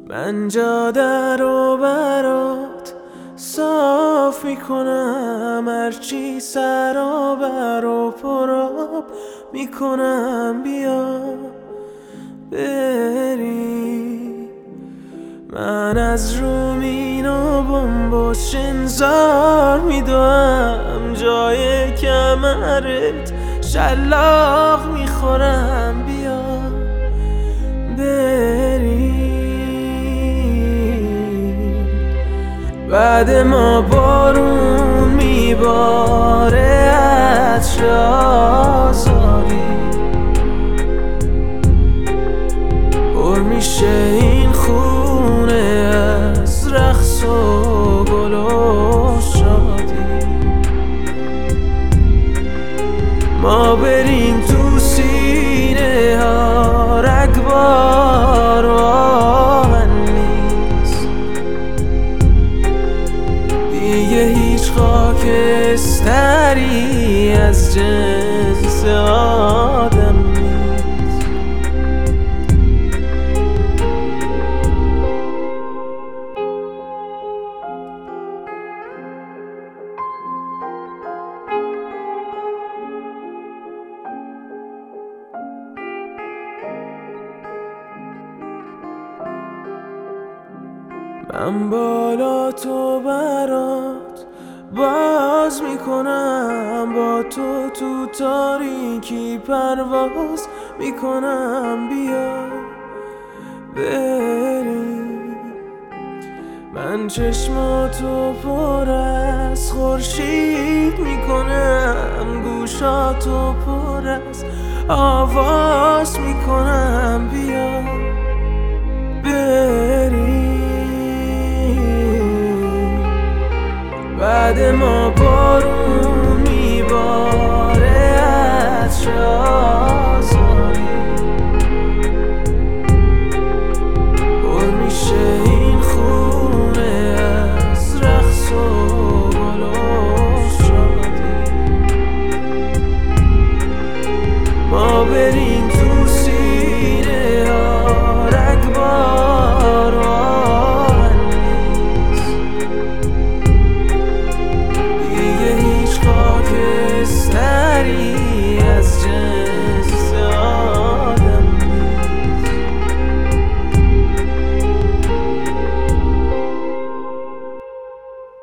من جاده رو برات صاف میکنم، هرچی سرابر و پراب میکنم. بیا بریم، من از رومین و بمبوس شنزار میدوم، جای کمرت شلاق میخورم. بیا بریم، بعد ما بارون میباره عطر آزادی، پر میشه این خونه از رقص و گل و شادی. ما بریم تو سینه ها رگبار و آهن نیست، دیگه هیچ خاکستری از جنس آدم نیست. من بالا تو برات باز میکنم، با تو تو تاریکی پرواز میکنم. بیا بریم، من چشماتو پر از خورشید میکنم، گوشاتو پر از آواز میکنم. بیا بریم، بعد ما بارون میباره عطر